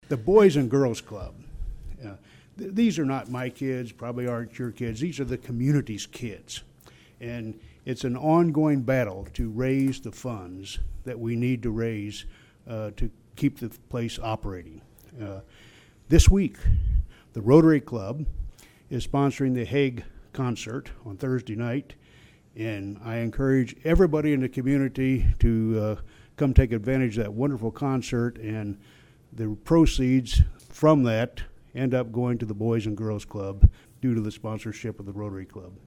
The Boys and Girls Club. These are not my kids, probably aren't your kids. These are the community's kids. And it's an ongoing battle to raise the funds that we need to raise to keep the place operating. This week, the Rotary Club is sponsoring the Hague concert on Thursday night, and I encourage everybody in the community to come take advantage of that wonderful concert, and the proceeds from that end up going to the Boys and Girls Club due to the sponsorship of the Rotary Club.